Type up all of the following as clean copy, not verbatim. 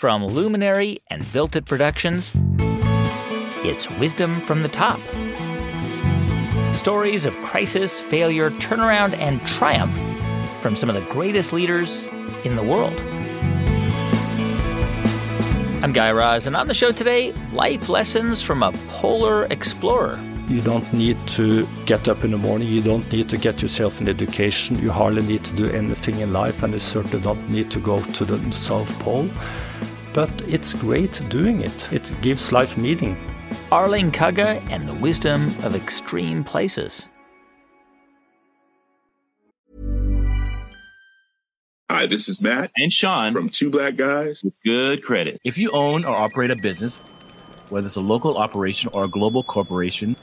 From Luminary and Built It Productions, it's Wisdom from the Top. Stories of crisis, failure, turnaround, and triumph from some of the greatest leaders in the world. I'm Guy Raz, and on the show today, life lessons from a polar explorer. You don't need to get up in the morning. You don't need to get yourself an education. You hardly need to do anything in life, and you certainly don't need to go to the South Pole. But it's great doing it. It gives life meaning. Arling Kagge and the wisdom of extreme places. Hi, this is Matt and Sean from Two Black Guys with Good Credit. If you own or operate a business, whether it's a local operation or a global corporation,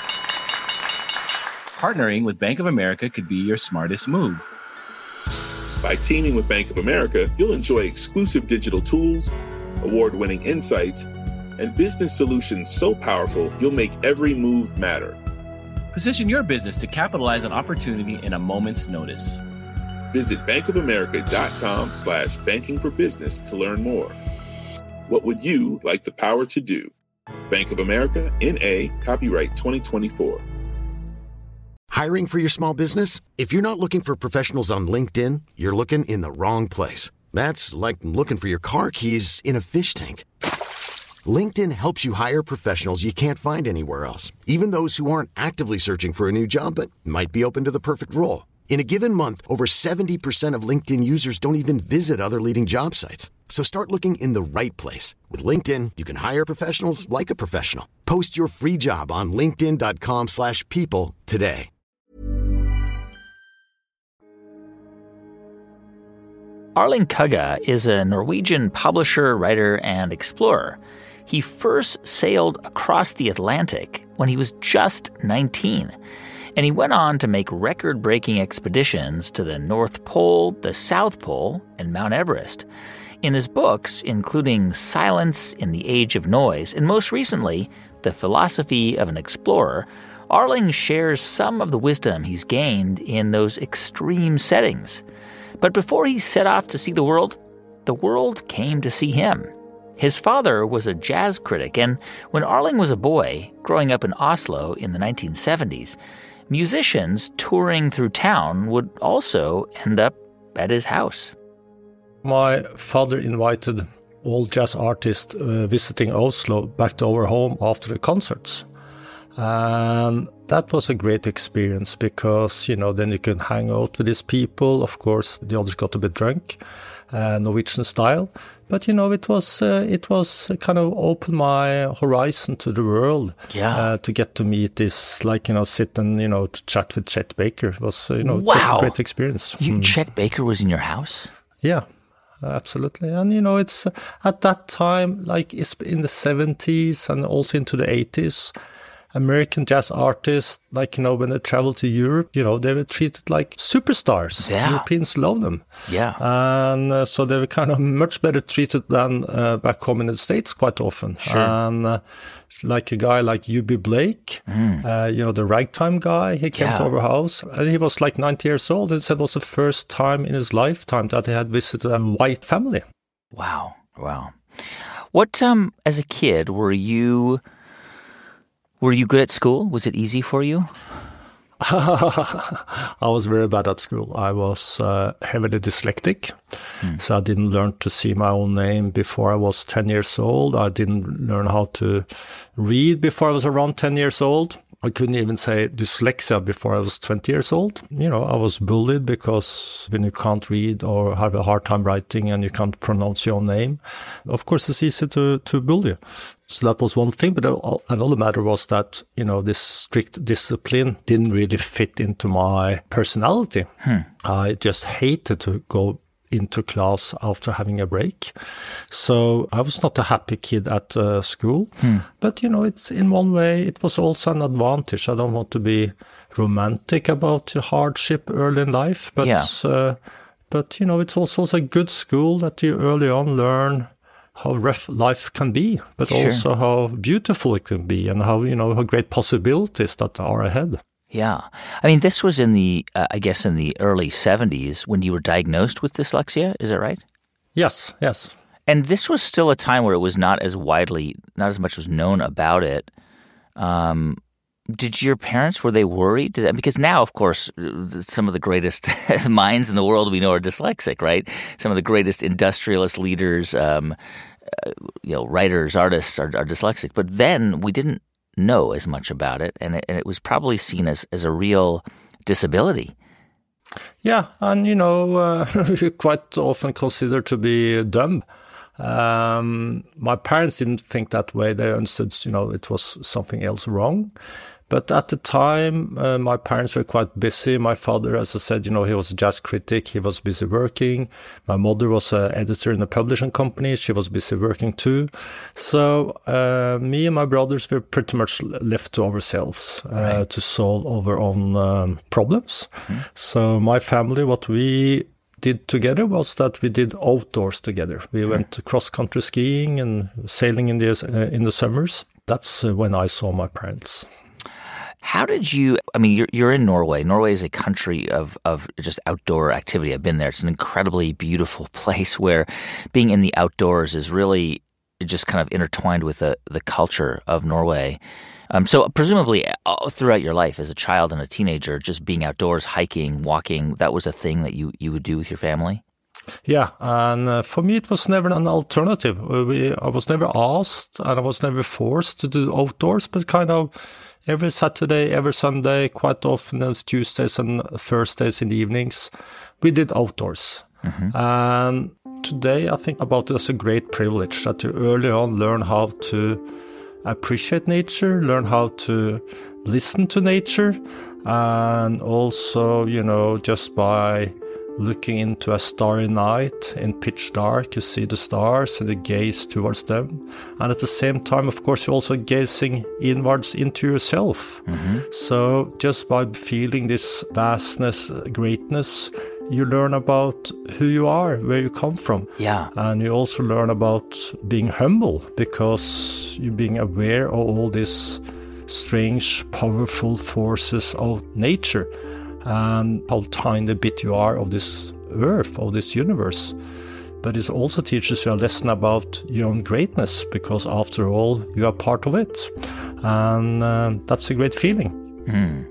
partnering with Bank of America could be your smartest move. By teaming with Bank of America, you'll enjoy exclusive digital tools, award-winning insights, and business solutions so powerful you'll make every move matter. Position your business to capitalize on opportunity in a moment's notice. Visit bankofamerica.com/banking for business to learn more. What would you like the power to do? Bank of America, N.A., copyright 2024. Hiring for your small business? If you're not looking for professionals on LinkedIn, you're looking in the wrong place. That's like looking for your car keys in a fish tank. LinkedIn helps you hire professionals you can't find anywhere else, even those who aren't actively searching for a new job but might be open to the perfect role. In a given month, over 70% of LinkedIn users don't even visit other leading job sites. So start looking in the right place. With LinkedIn, you can hire professionals like a professional. Post your free job on linkedin.com/people today. Arling Kagge is a Norwegian publisher, writer, and explorer. He first sailed across the Atlantic when he was just 19, and he went on to make record-breaking expeditions to the North Pole, the South Pole, and Mount Everest. In his books, including Silence in the Age of Noise, and most recently, The Philosophy of an Explorer, Arling shares some of the wisdom he's gained in those extreme settings. But before he set off to see the world came to see him. His father was a jazz critic, and when Arling was a boy, growing up in Oslo in the 1970s, musicians touring through town would also end up at his house. My father invited all jazz artists visiting Oslo back to our home after the concerts. And that was a great experience because, then you can hang out with these people. Of course, the others got a bit drunk, Norwegian style. But, it was kind of opened my horizon to the world. Yeah. To get to meet this, sit and, to chat with Chet Baker. It was, wow. Just a great experience. Chet Baker was in your house? Yeah. Absolutely. And, it's at that time, like it's in the 70s and also into the 80s, American jazz artists, when they traveled to Europe, they were treated like superstars. Yeah. Europeans love them. Yeah. And so they were kind of much better treated than back home in the States quite often. Sure. And like a guy like U.B. Blake, the ragtime guy, he came to our house and he was like 90 years old. And said it was the first time in his lifetime that he had visited a white family. Wow. What, as a kid, were you good at school? Was it easy for you? I was very bad at school. I was heavily dyslexic, so I didn't learn to see my own name before I was 10 years old. I didn't learn how to read before I was around 10 years old. I couldn't even say dyslexia before I was 20 years old. I was bullied because when you can't read or have a hard time writing and you can't pronounce your own name, of course it's easy to bully you. So that was one thing. But another matter was that, this strict discipline didn't really fit into my personality. I just hated to go into class after having a break. So I was not a happy kid at school. But, it's in one way, it was also an advantage. I don't want to be romantic about the hardship early in life, but, it's also a good school that you early on learn how rough life can be, but also how beautiful it can be and how, how great possibilities that are ahead. Yeah. I mean, this was in the, in the early 70s when you were diagnosed with dyslexia. Is that right? Yes. And this was still a time where it was not as much was known about it. Did your parents, were they worried? Because now, of course, some of the greatest minds in the world we know are dyslexic, right? Some of the greatest industrialist leaders, writers, artists are dyslexic. But then we didn't know as much about it, and it was probably seen as a real disability. Yeah, and quite often considered to be dumb. My parents didn't think that way. They understood, it was something else wrong. But at the time, my parents were quite busy. My father, as I said, he was a jazz critic. He was busy working. My mother was an editor in a publishing company. She was busy working too. So me and my brothers were pretty much left to ourselves to solve our own problems. Mm-hmm. So my family, what we did together was that we did outdoors together. We went cross-country skiing and sailing in the summers. That's when I saw my parents. How did you, you're in Norway. Norway is a country of just outdoor activity. I've been there. It's an incredibly beautiful place where being in the outdoors is really just kind of intertwined with the culture of Norway. So presumably throughout your life as a child and a teenager, just being outdoors, hiking, walking, that was a thing that you would do with your family? Yeah, and for me it was never an alternative. I was never asked and I was never forced to do outdoors, but kind of every Saturday, every Sunday, quite often on Tuesdays and Thursdays in the evenings, we did outdoors. Mm-hmm. And today I think about it as a great privilege that you early on learn how to appreciate nature, learn how to listen to nature, and also, just by looking into a starry night in pitch dark, you see the stars and you gaze towards them. And at the same time, of course, you're also gazing inwards into yourself. Mm-hmm. So just by feeling this vastness, greatness, you learn about who you are, where you come from. Yeah. And you also learn about being humble because you're being aware of all these strange, powerful forces of nature and how tiny bit you are of this earth, of this universe. But it also teaches you a lesson about your own greatness because after all, you are part of it. And that's a great feeling. Mm.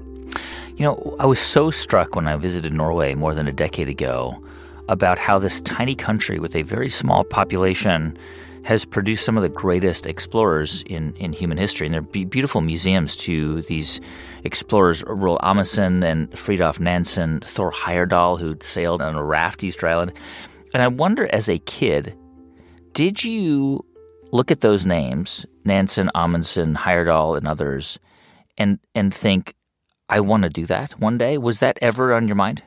I was so struck when I visited Norway more than a decade ago about how this tiny country with a very small population has produced some of the greatest explorers in human history. And there are beautiful museums to these explorers, Roald Amundsen and Fridtjof Nansen, Thor Heyerdahl, who sailed on a raft to Easter Island. And I wonder, as a kid, did you look at those names, Nansen, Amundsen, Heyerdahl, and others, and think, I want to do that one day? Was that ever on your mind?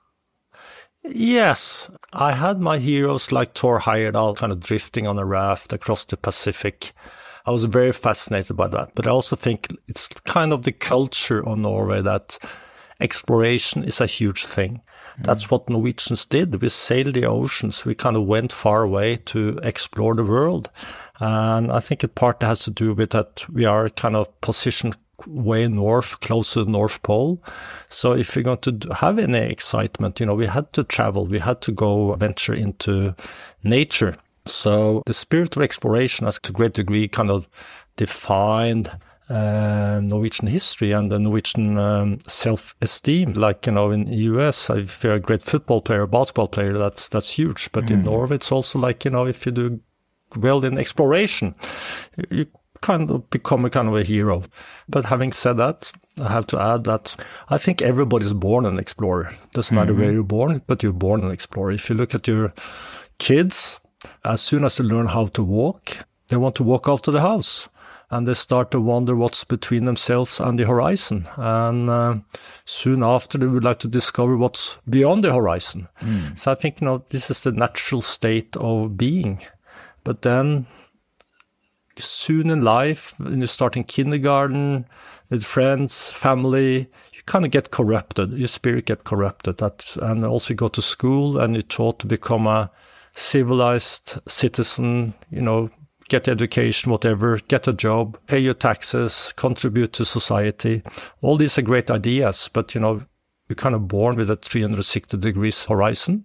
Yes, I had my heroes like Thor Heyerdahl kind of drifting on a raft across the Pacific. I was very fascinated by that. But I also think it's kind of the culture of Norway that exploration is a huge thing. That's what Norwegians did. We sailed the oceans. We kind of went far away to explore the world. And I think it partly has to do with that we are kind of positioned way north, close to the North Pole. So if we're going to have any excitement, we had to travel, we had to go venture into nature. So the spirit of exploration has to a great degree kind of defined Norwegian history and the Norwegian self-esteem. Like, in the US, if you're a great football player, basketball player, that's huge. But in Norway, it's also like, if you do well in exploration, you kind of become a kind of a hero. But having said that, I have to add that I think everybody's born an explorer. Doesn't matter where you're born, but you're born an explorer. If you look at your kids, as soon as they learn how to walk, they want to walk after the house. And they start to wonder what's between themselves and the horizon. And soon after, they would like to discover what's beyond the horizon. So I think, this is the natural state of being. But then soon in life, when you start in kindergarten, with friends, family, you kind of get corrupted. Your spirit gets corrupted. And also you go to school and you're taught to become a civilized citizen, get education, whatever, get a job, pay your taxes, contribute to society. All these are great ideas, but, you're kind of born with a 360 degrees horizon.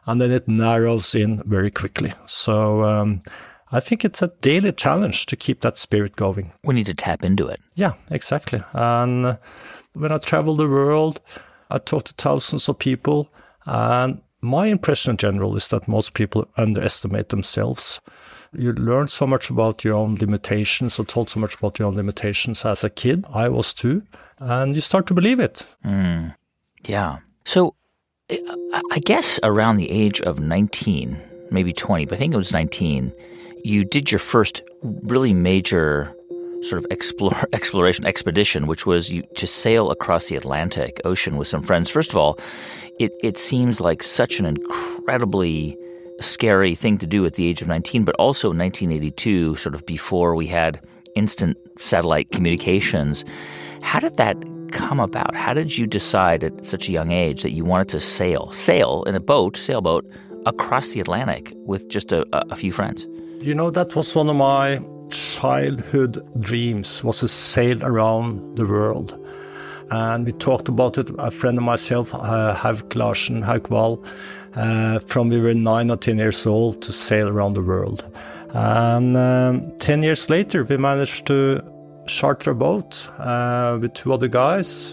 and then it narrows in very quickly. So I think it's a daily challenge to keep that spirit going. We need to tap into it. Yeah, exactly. And when I travel the world, I talk to thousands of people, and my impression in general is that most people underestimate themselves. You learn so much about your own limitations, or told so much about your own limitations as a kid. I was too. And you start to believe it. Yeah. So I guess around the age of 19, maybe 20, but I think it was 19, you did your first really major sort of exploration expedition, which was to sail across the Atlantic Ocean with some friends. First of all, it seems like such an incredibly scary thing to do at the age of 19, but also 1982, sort of before we had instant satellite communications. How did that come about? How did you decide at such a young age that you wanted to sail in a sailboat, across the Atlantic with just a few friends? You know, that was one of my childhood dreams, was to sail around the world. And we talked about it, a friend of myself, Hauk Larsen, Hauk Wahl, from we were 9 or 10 years old to sail around the world. And 10 years later, we managed to charter a boat with 2 other guys,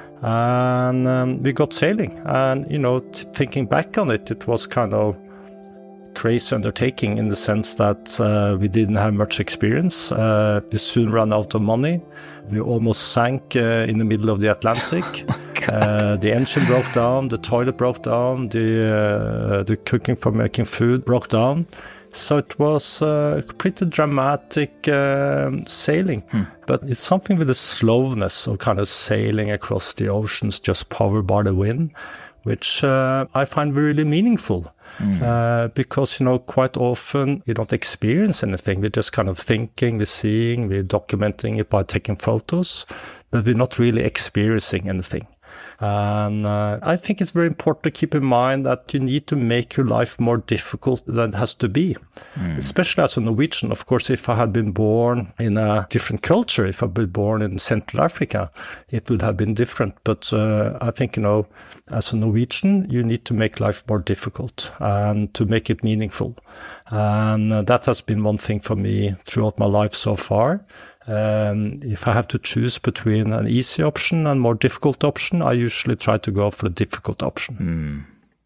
and we got sailing. And, you know, thinking back on it, it was kind of crazy undertaking in the sense that we didn't have much experience. We soon ran out of money. We almost sank in the middle of the Atlantic. The engine broke down, the toilet broke down, the cooking for making food broke down. So it was pretty dramatic sailing. But it's something with the slowness of kind of sailing across the oceans, just powered by the wind, which I find really meaningful. Because, you know, quite often you don't experience anything. We're just kind of thinking, we're seeing, we're documenting it by taking photos, but we're not really experiencing anything. And I think it's very important to keep in mind that you need to make your life more difficult than it has to be. Especially as a Norwegian. Of course, if I had been born in a different culture, if I'd been born in Central Africa, it would have been different. But I think, you know, as a Norwegian, you need to make life more difficult and to make it meaningful. And that has been one thing for me throughout my life so far. If I have to choose between an easy option and more difficult option, I usually try to go for the difficult option.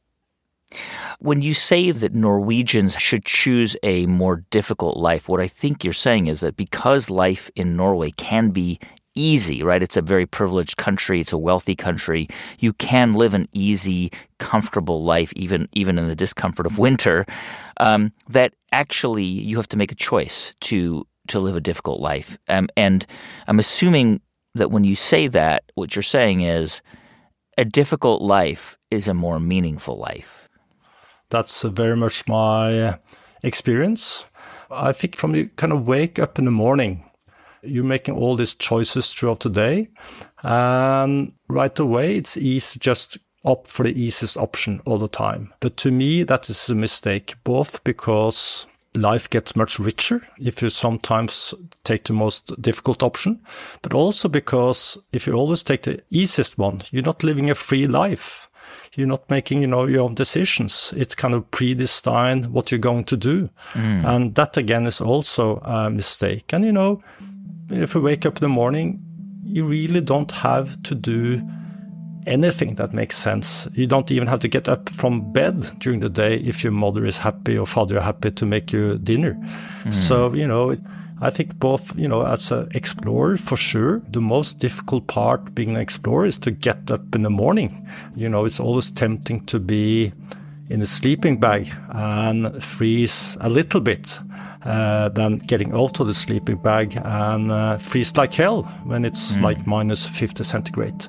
When you say that Norwegians should choose a more difficult life, what I think you're saying is that because life in Norway can be easy, right? It's a very privileged country. It's a wealthy country. You can live an easy, comfortable life, even in the discomfort of winter, that actually you have to make a choice to live a difficult life. And I'm assuming that when you say that, what you're saying is a difficult life is a more meaningful life. That's very much my experience. I think from you kind of wake up in the morning, you're making all these choices throughout the day. And right away, it's easy just opt for the easiest option all the time. But to me, that is a mistake, both because life gets much richer if you sometimes take the most difficult option, but also because if you always take the easiest one, you're not living a free life. You're not making, your own decisions. It's kind of predestined what you're going to do. And that again is also a mistake. And, if you wake up in the morning, you really don't have to do anything that makes sense. You don't even have to get up from bed during the day if your mother is happy or father is happy to make you dinner. So, I think both, as an explorer, for sure, the most difficult part being an explorer is to get up in the morning. It's always tempting to be in a sleeping bag and freeze a little bit, than getting out of the sleeping bag and freeze like hell when it's like minus 50 centigrade.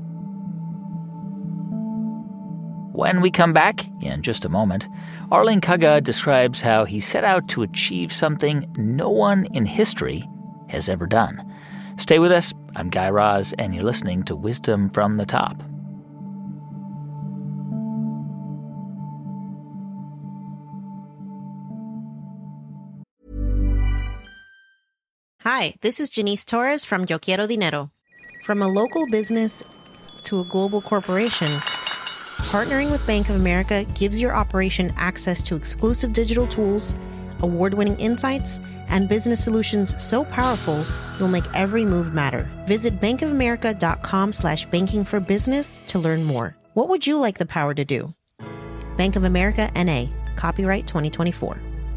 When we come back, in just a moment, Erling Kagge describes how he set out to achieve something no one in history has ever done. Stay with us. I'm Guy Raz, and you're listening to Wisdom from the Top. Hi, this is Janice Torres from Yo Quiero Dinero. From a local business to a global corporation, Partnering with Bank of America gives your operation access to exclusive digital tools, award-winning insights, and business solutions so powerful, you'll make every move matter. Visit bankofamerica.com/banking for business to learn more. What would you like the power to do? Bank of America, N.A., copyright 2024.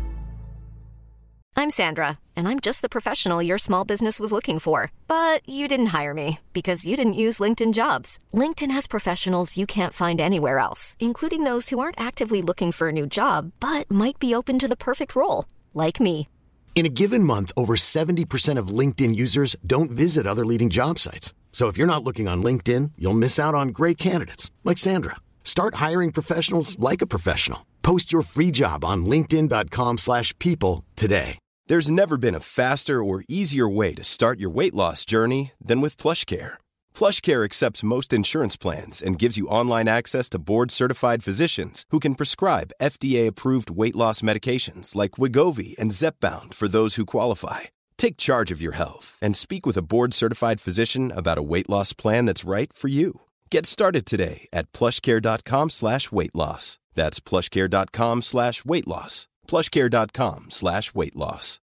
I'm Sandra, and I'm just the professional your small business was looking for. But you didn't hire me because you didn't use LinkedIn Jobs. LinkedIn has professionals you can't find anywhere else, including those who aren't actively looking for a new job, but might be open to the perfect role, like me. In a given month, over 70% of LinkedIn users don't visit other leading job sites. So if you're not looking on LinkedIn, you'll miss out on great candidates like Sandra. Start hiring professionals like a professional. Post your free job on linkedin.com/people today. There's never been a faster or easier way to start your weight loss journey than with PlushCare. PlushCare accepts most insurance plans and gives you online access to board-certified physicians who can prescribe FDA-approved weight loss medications like Wegovy and Zepbound for those who qualify. Take charge of your health and speak with a board-certified physician about a weight loss plan that's right for you. Get started today at plushcare.com/weight loss. That's plushcare.com/weight loss. plushcare.com/weight loss.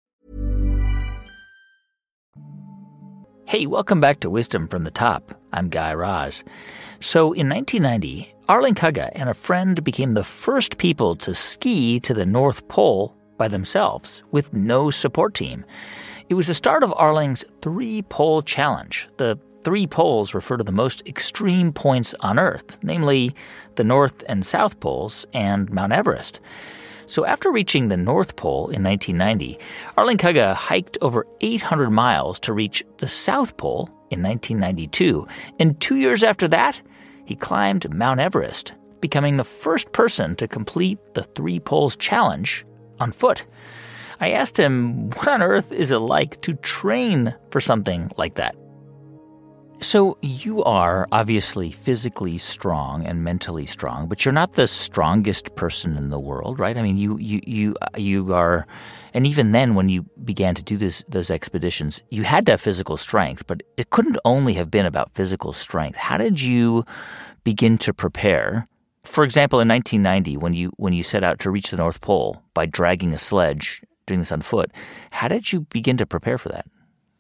Hey, welcome back to Wisdom from the Top. I'm Guy Raz. So in 1990, Arling Kugge and a friend became the first people to ski to the North Pole by themselves with no support team. It was the start of Arling's three-pole challenge. The three poles refer to the most extreme points on Earth, namely the North and South Poles and Mount Everest. So after reaching the North Pole in 1990, Arling Kugge hiked over 800 miles to reach the South Pole in 1992. And 2 years after that, he climbed Mount Everest, becoming the first person to complete the Three Poles Challenge on foot. I asked him, what on earth is it like to train for something like that? So you are obviously physically strong and mentally strong, but you're not the strongest person in the world, right? I mean, you are, and even then when you began to do those expeditions, you had to have physical strength, but it couldn't only have been about physical strength. How did you begin to prepare? For example, in 1990, when you set out to reach the North Pole by dragging a sledge, doing this on foot, how did you begin to prepare for that?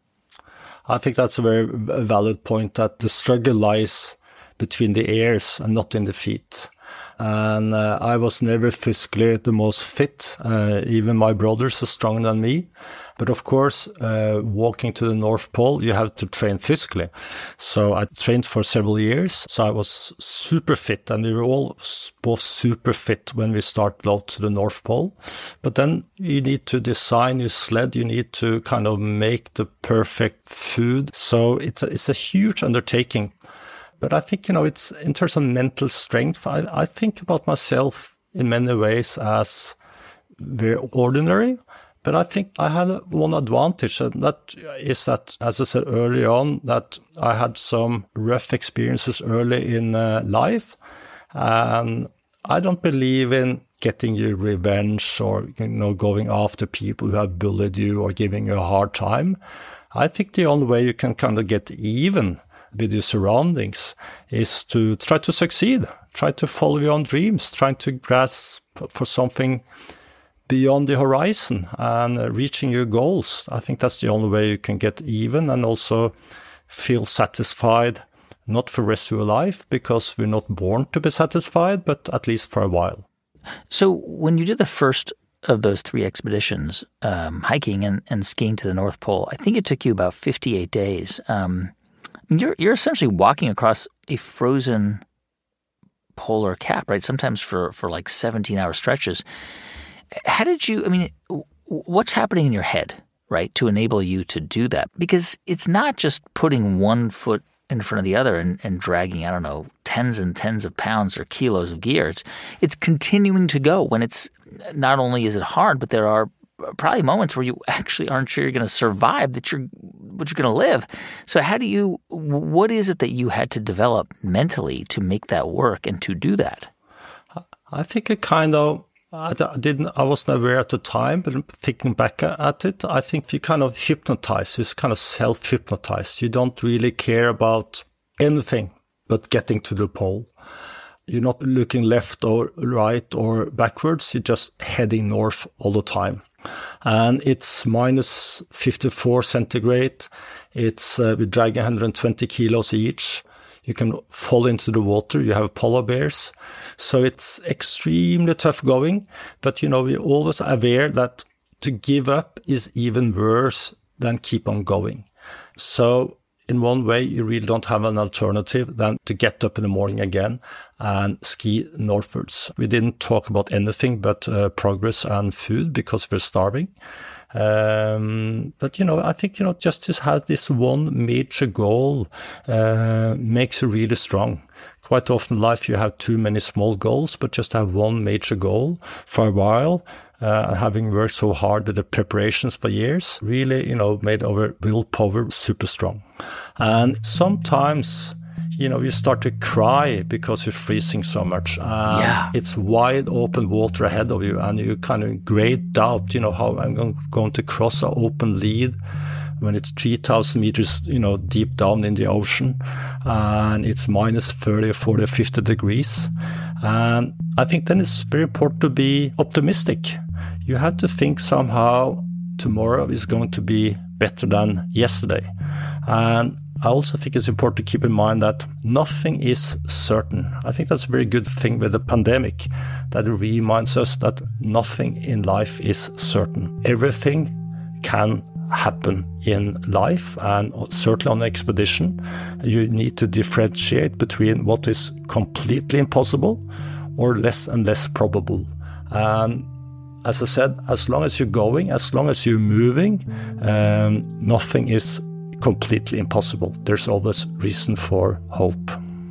I think that's a very valid point, that the struggle lies between the ears and not in the feet. And I was never physically the most fit. Even my brothers are stronger than me. But of course, walking to the North Pole, you have to train physically. So I trained for several years. So I was super fit, and we were all both super fit when we started out to the North Pole. But then you need to design your sled. You need to kind of make the perfect food. So it's a huge undertaking. But I think, it's in terms of mental strength, I think about myself in many ways as very ordinary. But I think I had one advantage, and that is that, as I said early on, that I had some rough experiences early in life. And I don't believe in getting you revenge or, going after people who have bullied you or giving you a hard time. I think the only way you can kind of get even with your surroundings is to try to succeed, try to follow your own dreams, trying to grasp for something beyond the horizon and reaching your goals. I think that's the only way you can get even and also feel satisfied, not for the rest of your life, because we're not born to be satisfied, but at least for a while. So when you did the first of those three expeditions, hiking and skiing to the North Pole, I think it took you about 58 days. You're essentially walking across a frozen polar cap, right? Sometimes for like 17-hour stretches. How did you, what's happening in your head, right, to enable you to do that? Because it's not just putting one foot in front of the other and dragging, tens and tens of pounds or kilos of gear. It's continuing to go when it's, not only is it hard, but there are probably moments where you actually aren't sure you're going to survive, but you're going to live. So what is it that you had to develop mentally to make that work and to do that? I think I wasn't aware at the time, but thinking back at it, I think you kind of hypnotize, you kind of self-hypnotize. You don't really care about anything but getting to the pole. you're not looking left or right or backwards. You're just heading north all the time. And it's minus 54 centigrade. It's we're dragging 120 kilos each. You can fall into the water. You have polar bears. So it's extremely tough going. But, we're always aware that to give up is even worse than keep on going. So in one way, you really don't have an alternative than to get up in the morning again and ski northwards. We didn't talk about anything but progress and food because we're starving. But, I think, just to have this one major goal makes you really strong. Quite often in life you have too many small goals, but just have one major goal for a while. Having worked so hard with the preparations for years, really, made our willpower super strong. And sometimes, you start to cry because you're freezing so much. It's wide open water ahead of you, and you kind of great doubt, how I'm going to cross an open lead when it's 3,000 meters, deep down in the ocean, and it's minus 30 or 40 or 50 degrees. And I think then it's very important to be optimistic. You have to think somehow tomorrow is going to be better than yesterday. And I also think it's important to keep in mind that nothing is certain. I think that's a very good thing with the pandemic, that it reminds us that nothing in life is certain. Everything can happen in life, and certainly on an expedition, you need to differentiate between what is completely impossible or less and less probable. And as I said, as long as you're going, as long as you're moving, nothing is completely impossible. There's always reason for hope.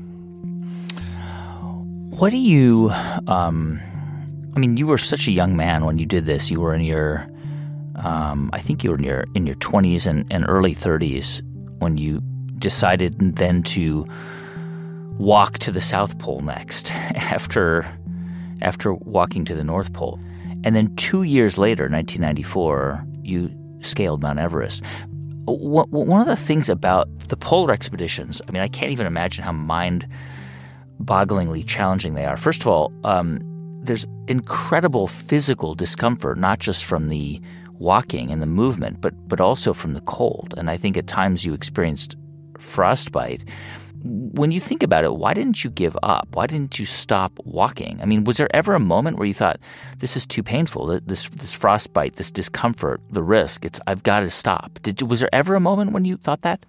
What do you, you were such a young man when you did this. You were in your, I think you were in your 20s and early 30s when you decided then to walk to the South Pole next after walking to the North Pole. And then 2 years later, 1994, you scaled Mount Everest. One of the things about the polar expeditions, I can't even imagine how mind-bogglingly challenging they are. First of all, there's incredible physical discomfort, not just from the walking and the movement, but also from the cold. And I think at times you experienced frostbite. When you think about it, why didn't you give up? Why didn't you stop walking? Was there ever a moment where you thought, this is too painful, this frostbite, this discomfort, the risk, I've got to stop? Was there ever a moment when you thought that?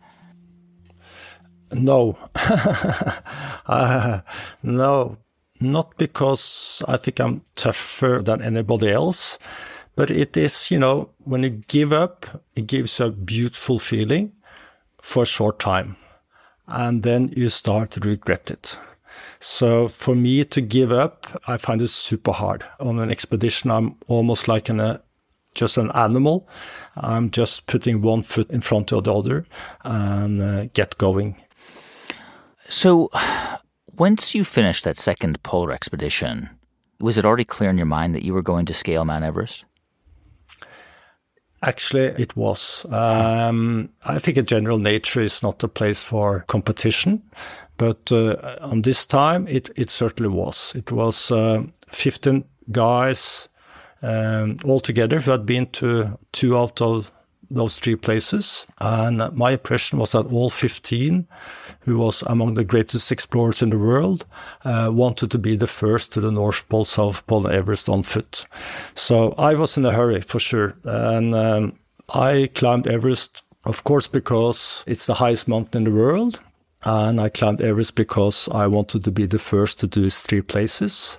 No. No, not because I think I'm tougher than anybody else, but it is, when you give up, it gives you a beautiful feeling for a short time. And then you start to regret it. So for me to give up, I find it super hard. On an expedition, I'm almost like just an animal. I'm just putting one foot in front of the other and get going. So once you finished that second polar expedition, was it already clear in your mind that you were going to scale Mount Everest? Actually, it was. I think in general, nature is not a place for competition. But on this time, it certainly was. It was 15 guys all together who had been to 2 out of those 3 places. And my impression was that all 15, who was among the greatest explorers in the world, wanted to be the first to the North Pole, South Pole, and Everest on foot. So I was in a hurry, for sure. And I climbed Everest, of course, because it's the highest mountain in the world. And I climbed Everest because I wanted to be the first to do these 3 places.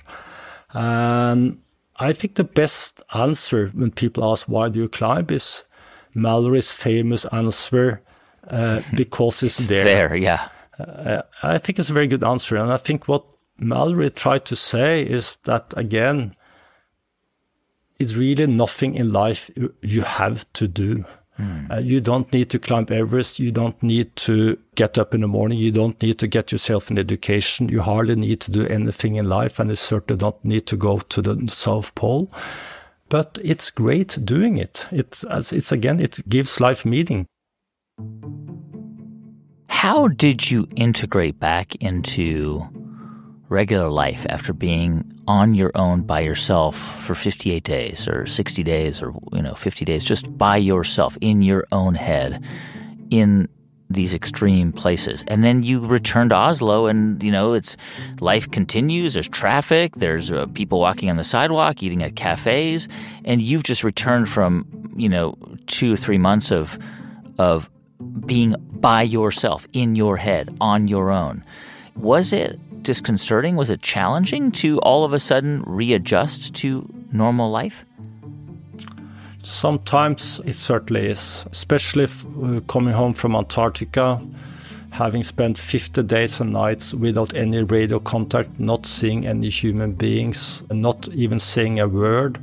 And I think the best answer when people ask, why do you climb, is Mallory's famous answer, because it's there. There, yeah. I think it's a very good answer. And I think what Mallory tried to say is that, again, it's really nothing in life you have to do. You don't need to climb Everest. You don't need to get up in the morning. You don't need to get yourself an education. You hardly need to do anything in life. And you certainly don't need to go to the South Pole. But it's great doing it. It gives life meaning. How did you integrate back into regular life after being on your own by yourself for 58 days or 60 days or 50 days, just by yourself in your own head in these extreme places. And then you return to Oslo and, it's life continues. There's traffic. There's people walking on the sidewalk, eating at cafes. And you've just returned from, 2 or 3 months of being by yourself, in your head, on your own. Was it disconcerting? Was it challenging to all of a sudden readjust to normal life? Sometimes it certainly is, especially coming home from Antarctica, having spent 50 days and nights without any radio contact, not seeing any human beings, not even saying a word.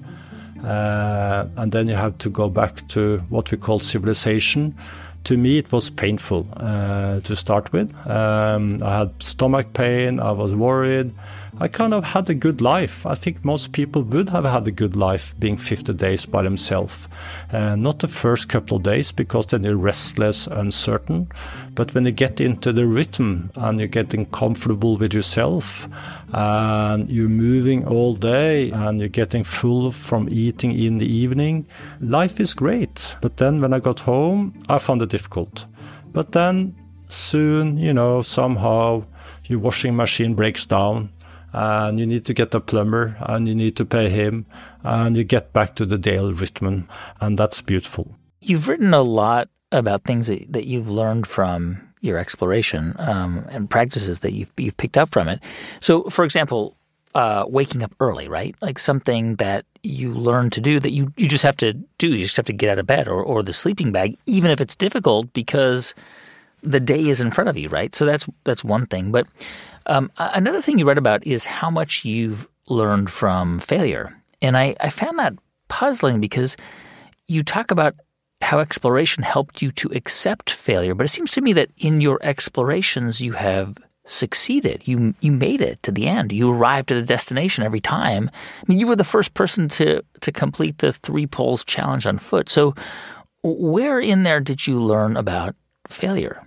And then you have to go back to what we call civilization. To me, it was painful to start with. I had stomach pain, I was worried. I kind of had a good life. I think most people would have had a good life being 50 days by themselves. Not the first couple of days, because then you're restless, uncertain. But when you get into the rhythm and you're getting comfortable with yourself and you're moving all day and you're getting full from eating in the evening, life is great. But then when I got home, I found it difficult. But then soon, somehow your washing machine breaks down and you need to get a plumber and you need to pay him and you get back to the daily rhythm, and that's beautiful. You've written a lot about things that you've learned from your exploration and practices that you've picked up from it. So, for example, waking up early, right? Like something that you learn to do that you just have to do. You just have to get out of bed or the sleeping bag, even if it's difficult because the day is in front of you, right? So that's one thing. But another thing you read about is how much you've learned from failure. And I found that puzzling because you talk about how exploration helped you to accept failure. But it seems to me that in your explorations, you have succeeded. You made it to the end. You arrived at a destination every time. I mean, you were the first person to complete the 3 Poles Challenge on foot. So where in there did you learn about failure?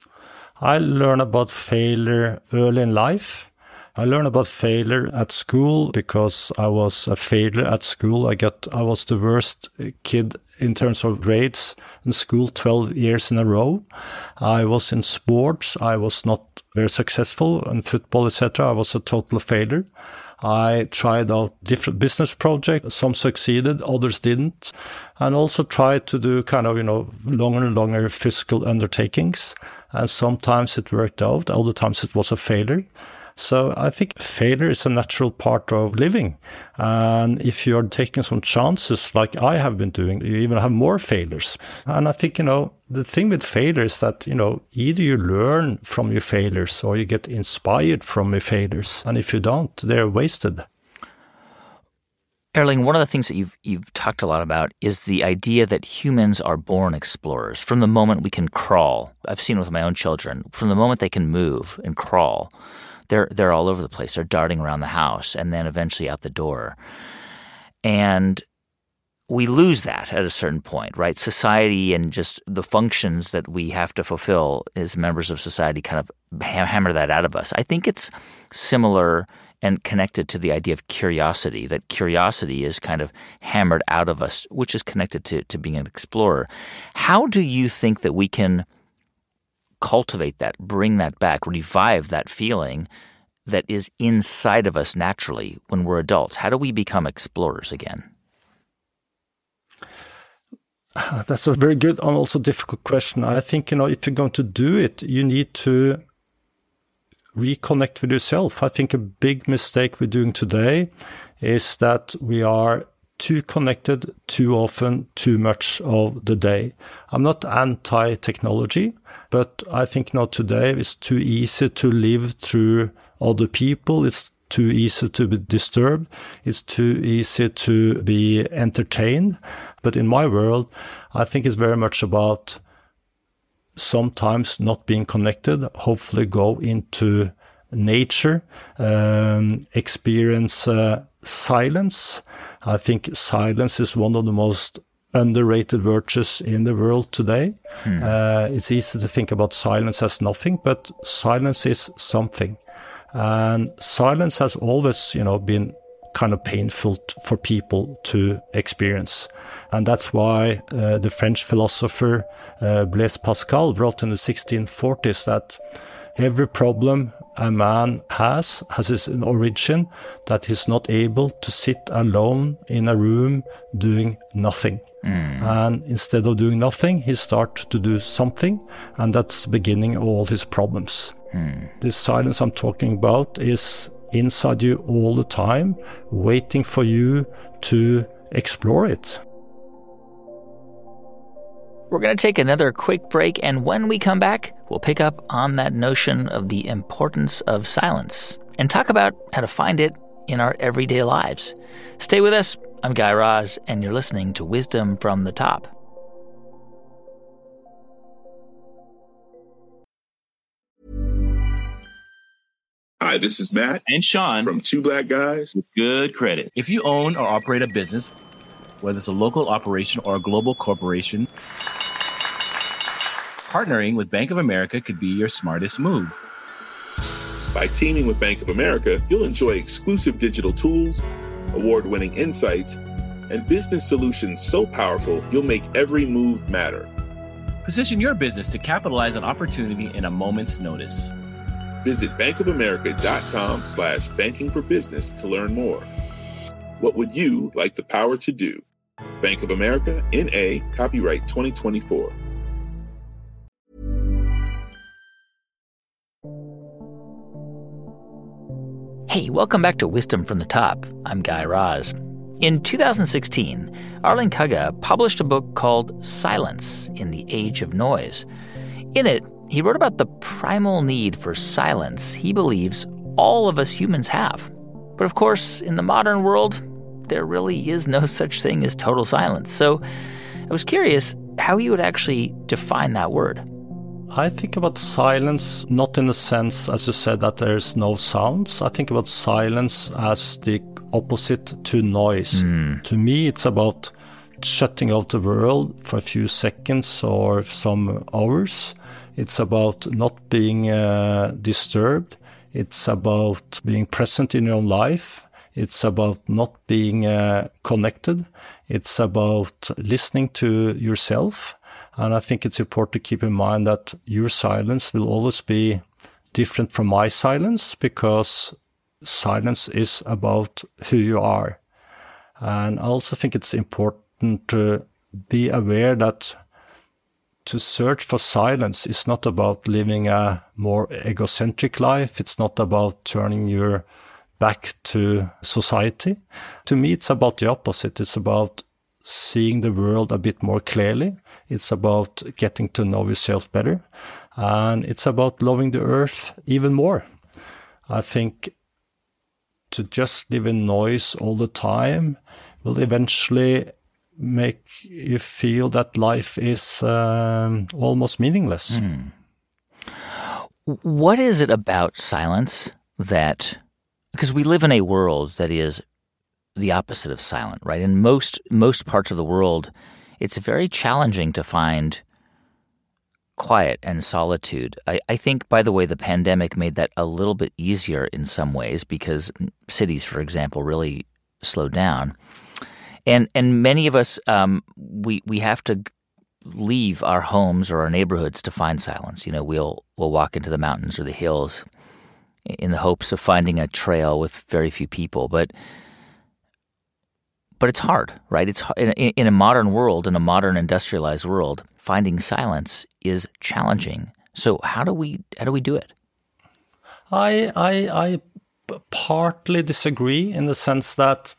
I learned about failure early in life. I learned about failure at school because I was a failure at school. I was the worst kid in terms of grades in school 12 years in a row. I was in sports. I was not very successful in football, etc. I was a total failure. I tried out different business projects. Some succeeded, others didn't. And also tried to do kind of, longer and longer physical undertakings. And sometimes it worked out, other times it was a failure. So I think failure is a natural part of living. And if you are taking some chances like I have been doing, you even have more failures. And I think, the thing with failure is that, either you learn from your failures or you get inspired from your failures. And if you don't, they're wasted. Erling, one of the things that you've talked a lot about is the idea that humans are born explorers. From the moment we can crawl, I've seen it with my own children, from the moment they can move and crawl, they're all over the place. They're darting around the house and then eventually out the door. And we lose that at a certain point, right? Society and just the functions that we have to fulfill as members of society kind of hammer that out of us. I think it's similar and connected to the idea of curiosity, that curiosity is kind of hammered out of us, which is connected to being an explorer. How do you think that we can cultivate that, bring that back, revive that feeling that is inside of us naturally when we're adults? How do we become explorers again? That's a very good and also difficult question. I think, if you're going to do it, you need to reconnect with yourself. I think a big mistake we're doing today is that we are too connected, too often, too much of the day. I'm not anti-technology, but I think today it's too easy to live through other people. It's too easy to be disturbed. It's too easy to be entertained. But in my world, I think it's very much about sometimes not being connected, hopefully go into nature, experience silence. I think silence is one of the most underrated virtues in the world today. It's easy to think about silence as nothing, but silence is something. And silence has always, been kind of painful for people to experience. And that's why the French philosopher Blaise Pascal wrote in the 1640s that every problem a man has its origin that he's not able to sit alone in a room doing nothing. And instead of doing nothing, he starts to do something, and that's the beginning of all his problems. This silence I'm talking about is inside you all the time, waiting for you to explore it. We're going to take another quick break, and when we come back, we'll pick up on that notion of the importance of silence and talk about how to find it in our everyday lives. Stay with us. I'm Guy Raz, and you're listening to Wisdom from the Top. Hi, this is Matt And Sean from Two Black Guys with Good Credit. If you own or operate a business, whether it's a local operation or a global corporation, partnering with Bank of America could be your smartest move. By teaming with Bank of America, you'll enjoy exclusive digital tools, award-winning insights, and business solutions so powerful you'll make every move matter. Position your business to capitalize on opportunity in a moment's notice. Visit bankofamerica.com/banking for business to learn more. What would you like the power to do? Bank of America, N.A., copyright 2024. Hey, welcome back to Wisdom from the Top. I'm Guy Raz. In 2016, Arlen Kaga published a book called Silence in the Age of Noise. In it, he wrote about the primal need for silence he believes all of us humans have. But of course, in the modern world, there really is no such thing as total silence. So I was curious how he would actually define that word. I think about silence not in the sense, as you said, that there's no sounds. I think about silence as the opposite to noise. To me, it's about shutting out the world for a few seconds or some hours. It's about not being disturbed. It's about being present in your own life. It's about not being connected. It's about listening to yourself. And I think it's important to keep in mind that your silence will always be different from my silence, because silence is about who you are. And I also think it's important to be aware that to search for silence is not about living a more egocentric life. It's not about turning your back to society. To me, it's about the opposite. It's about seeing the world a bit more clearly. It's about getting to know yourself better. And it's about loving the earth even more. I think to just live in noise all the time will eventually make you feel that life is almost meaningless. What is it about silence that, because we live in a world that is the opposite of silent, right? In most parts of the world, it's very challenging to find quiet and solitude. I think, by the way, the pandemic made that a little bit easier in some ways, because cities, for example, really slowed down. And many of us, we have to leave our homes or our neighborhoods to find silence. You know, we'll walk into the mountains or the hills in the hopes of finding a trail with very few people. But it's hard, right? It's in a modern world, in a modern industrialized world, finding silence is challenging. So how do we do it? I partly disagree in the sense that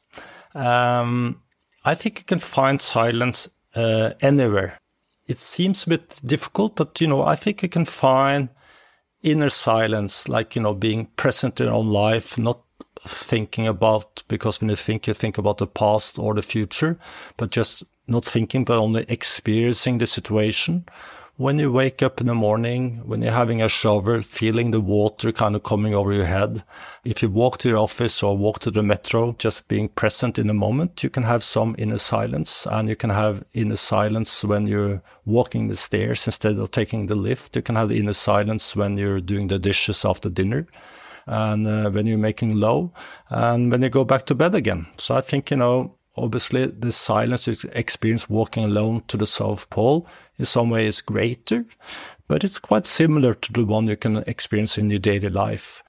I think you can find silence anywhere. It seems a bit difficult, but I think you can find inner silence, like being present in your own life, not thinking about, because when you think about the past or the future, but just not thinking, but only experiencing the situation. When you wake up in the morning, when you're having a shower, feeling the water kind of coming over your head. If you walk to your office or walk to the metro, just being present in the moment, you can have some inner silence. And you can have inner silence when you're walking the stairs instead of taking the lift. You can have the inner silence when you're doing the dishes after dinner. and when you're making low, and when you go back to bed again. So I think, obviously the silence experience walking alone to the South Pole in some way is greater, but it's quite similar to the one you can experience in your daily life.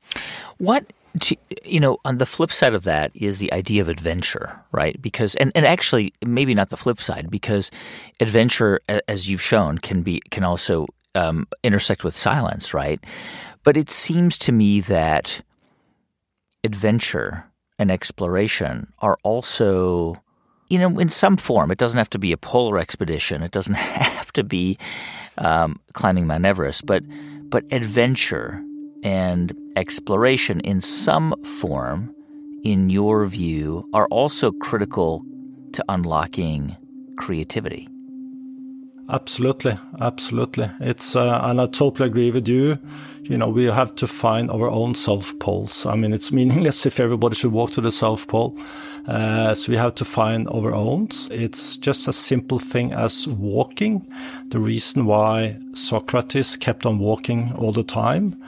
On the flip side of that is the idea of adventure, right? Because, and actually maybe not the flip side, because adventure, as you've shown, can also intersect with silence, right? But it seems to me that adventure and exploration are also, in some form. It doesn't have to be a polar expedition. It doesn't have to be climbing Mount Everest, but adventure and exploration in some form, in your view, are also critical to unlocking creativity. Absolutely. It's and I totally agree with you. We have to find our own South Poles. I mean, it's meaningless if everybody should walk to the South Pole. So we have to find our own. It's just a simple thing as walking. The reason why Socrates kept on walking all the time,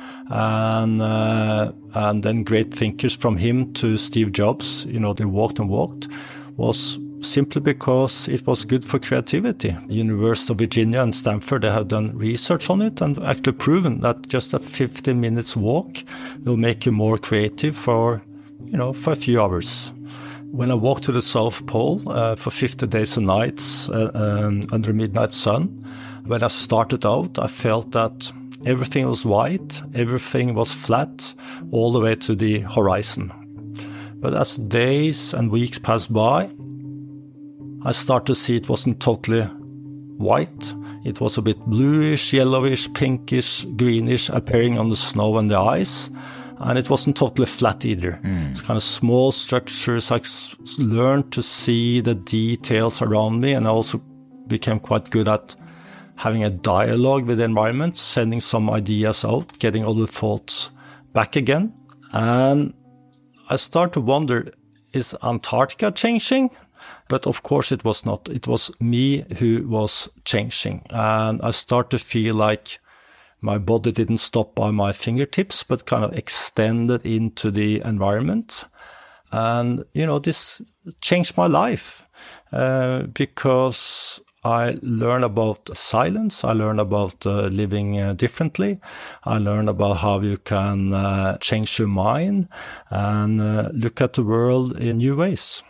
and then great thinkers from him to Steve Jobs, they walked and walked, was simply because it was good for creativity. The University of Virginia and Stanford, they have done research on it and actually proven that just a 15 minutes walk will make you more creative for a few hours. When I walked to the South Pole for 50 days and nights under midnight sun, when I started out, I felt that everything was white, everything was flat, all the way to the horizon. But as days and weeks passed by, I started to see it wasn't totally white. It was a bit bluish, yellowish, pinkish, greenish, appearing on the snow and the ice. And it wasn't totally flat either. It's kind of small structures. I learned to see the details around me, and I also became quite good at having a dialogue with the environment, sending some ideas out, getting all the thoughts back again. And I started to wonder, is Antarctica changing? But of course it was not. It was me who was changing. And I started to feel like my body didn't stop by my fingertips, but kind of extended into the environment. And, this changed my life because I learned about silence. I learned about living differently. I learned about how you can change your mind and look at the world in new ways.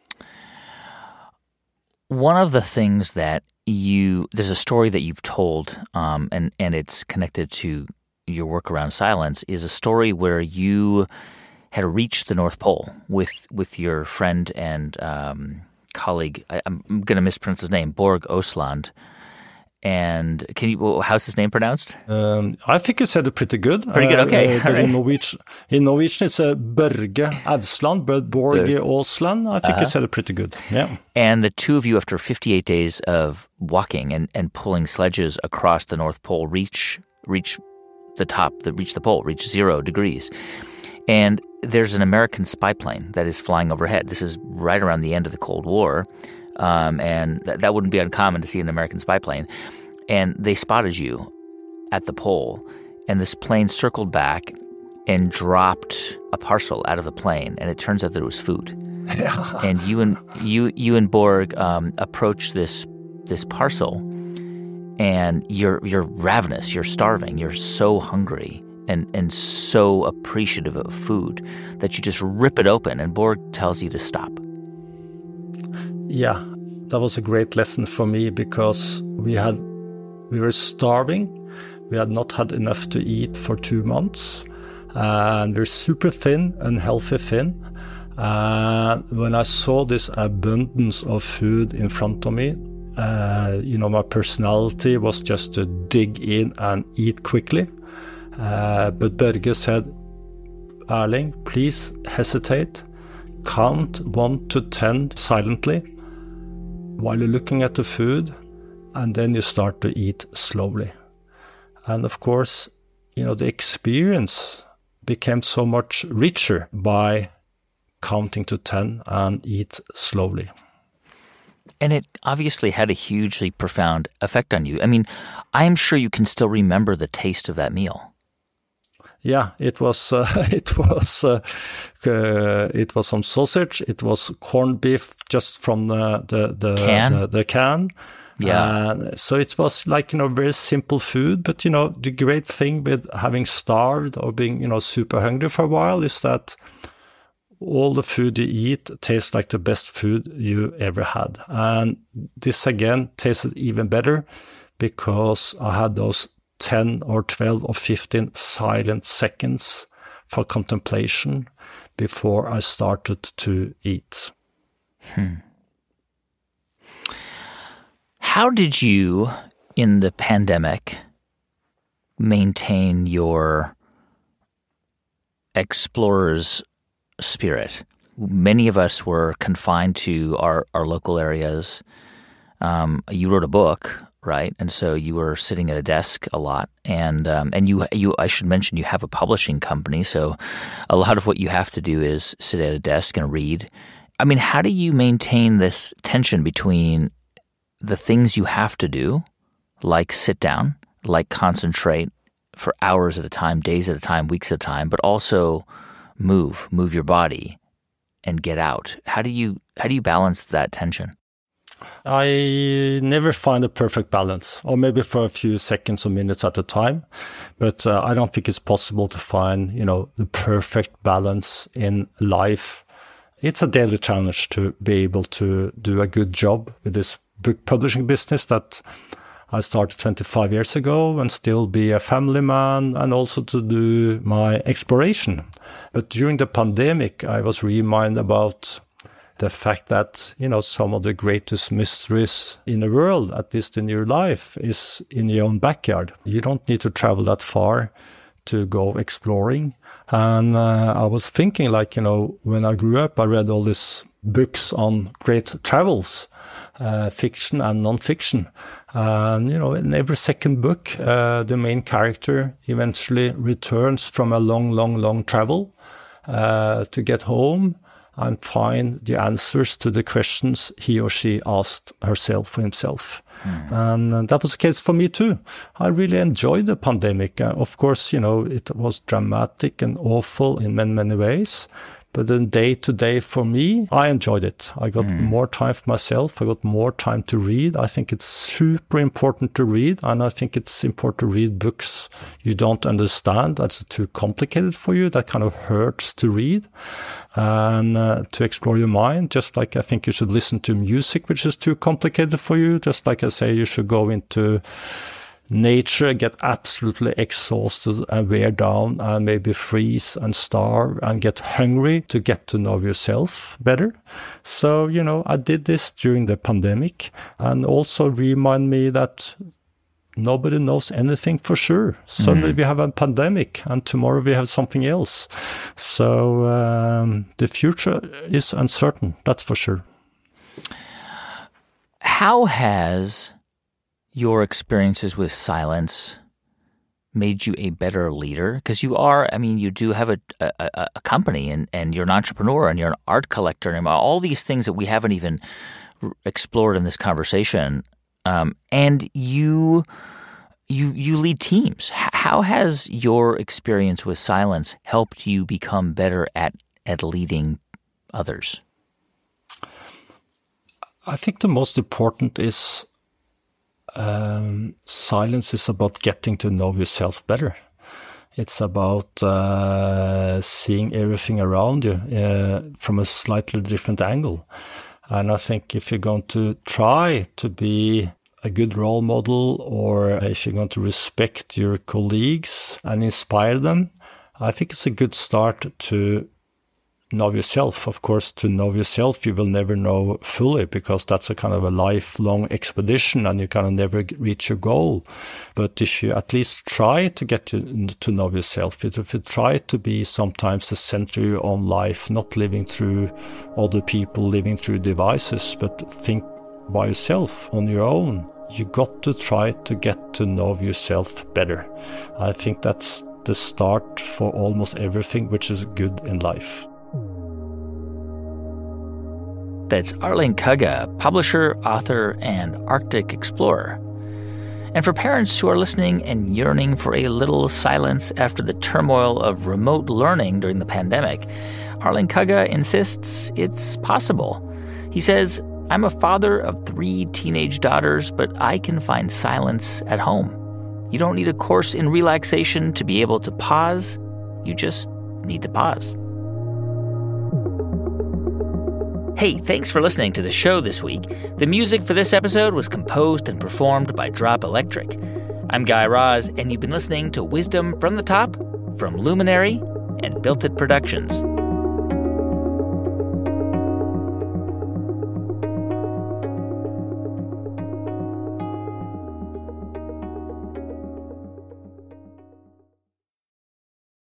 One of the things that there's a story that you've told, and it's connected to your work around silence, is a story where you had reached the North Pole with your friend and colleague. I'm going to mispronounce his name, Borg Osland. And how's his name pronounced? I think you said it pretty good. Pretty good, okay. But in Norwegian it's Børge Ausland, but Borg Osland. I think you said it pretty good. Yeah. And the two of you, after 58 days of walking and pulling sledges across the North Pole, reach the top, reach the pole, reach 0 degrees. And there's an American spy plane that is flying overhead. This is right around the end of the Cold War. And that wouldn't be uncommon to see an American spy plane. And they spotted you at the pole, and this plane circled back and dropped a parcel out of the plane, and it turns out that it was food. And you and Borg approach this parcel, and you're ravenous, you're starving, you're so hungry and so appreciative of food that you just rip it open, and Borg tells you to stop. Yeah, that was a great lesson for me because we were starving. We had not had enough to eat for 2 months. And we're super thin, unhealthy thin. When I saw this abundance of food in front of me, my personality was just to dig in and eat quickly. But Børge said, Erling, please hesitate. Count 1 to 10 silently while you're looking at the food, and then you start to eat slowly. And of course, the experience became so much richer by counting to 10 and eat slowly. And it obviously had a hugely profound effect on you. I mean, I'm sure you can still remember the taste of that meal. Yeah, it was some sausage. It was corned beef just from the can. Yeah. So it was like, very simple food. But, the great thing with having starved or being, super hungry for a while is that all the food you eat tastes like the best food you ever had. And this again tasted even better because I had those 10 or 12 or 15 silent seconds for contemplation before I started to eat. How did you, in the pandemic, maintain your explorer's spirit? Many of us were confined to our local areas. You wrote a book, right? And so you were sitting at a desk a lot, and you I should mention you have a publishing company, so a lot of what you have to do is sit at a desk and read. I mean, how do you maintain this tension between the things you have to do, like sit down, like concentrate for hours at a time, days at a time, weeks at a time, but also move your body and get out? How do you balance that tension? I never find a perfect balance, or maybe for a few seconds or minutes at a time. But I don't think it's possible to find, the perfect balance in life. It's a daily challenge to be able to do a good job with this book publishing business that I started 25 years ago, and still be a family man, and also to do my exploration. But during the pandemic, I was reminded about the fact that, some of the greatest mysteries in the world, at least in your life, is in your own backyard. You don't need to travel that far to go exploring. And I was thinking, when I grew up, I read all these books on great travels, fiction and non-fiction. And, in every second book, the main character eventually returns from a long travel to get home and find the answers to the questions he or she asked herself or himself. And that was the case for me too. I really enjoyed the pandemic. Of course, it was dramatic and awful in many ways. But then day to day for me, I enjoyed it. I got more time for myself. I got more time to read. I think it's super important to read. And I think it's important to read books you don't understand, that's too complicated for you, that kind of hurts to read. And to explore your mind, just like I think you should listen to music which is too complicated for you. Just like I say, you should go into nature, get absolutely exhausted and wear down and maybe freeze and starve and get hungry to get to know yourself better. So, I did this during the pandemic, and also remind me that nobody knows anything for sure. Suddenly we have a pandemic, and tomorrow we have something else. So the future is uncertain, that's for sure. How has your experiences with silence made you a better leader? Because you do have a company, and you're an entrepreneur, and you're an art collector, and all these things that we haven't even explored in this conversation. And you lead teams. How has your experience with silence helped you become better at leading others? I think the most important is silence is about getting to know yourself better. It's about seeing everything around you from a slightly different angle. And I think if you're going to try to be a good role model, or if you're going to respect your colleagues and inspire them, I think it's a good start to know yourself. Of course, to know yourself, you will never know fully, because that's a kind of a lifelong expedition and you kind of never reach your goal. But if you at least try to get to know yourself, if you try to be sometimes the center of your own life, not living through other people, living through devices, but think by yourself on your own, you got to try to get to know yourself better. I think that's the start for almost everything which is good in life. That's Arlene Kugge, publisher, author, and Arctic explorer. And for parents who are listening and yearning for a little silence after the turmoil of remote learning during the pandemic, Arlen Kaga insists it's possible. He says, "I'm a father of 3 teenage daughters, but I can find silence at home. You don't need a course in relaxation to be able to pause. You just need to pause." Hey, thanks for listening to the show this week. The music for this episode was composed and performed by Drop Electric. I'm Guy Raz, and you've been listening to Wisdom from the Top from Luminary and Built It Productions.